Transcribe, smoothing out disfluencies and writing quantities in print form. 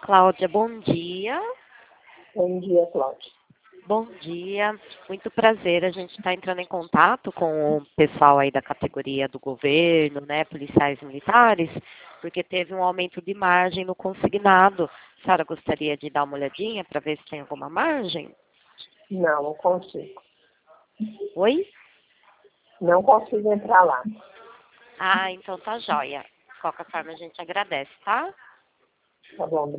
Cláudia, bom dia. Bom dia, Cláudia. Bom dia, muito prazer. A gente está entrando em contato com o pessoal aí da categoria do governo, né, policiais militares, porque teve um aumento de margem no consignado. A senhora gostaria de dar uma olhadinha para ver se tem alguma margem? Não consigo. Oi? Não consigo entrar lá. Ah, então tá jóia. De qualquer forma, a gente agradece, tá? Tá bom,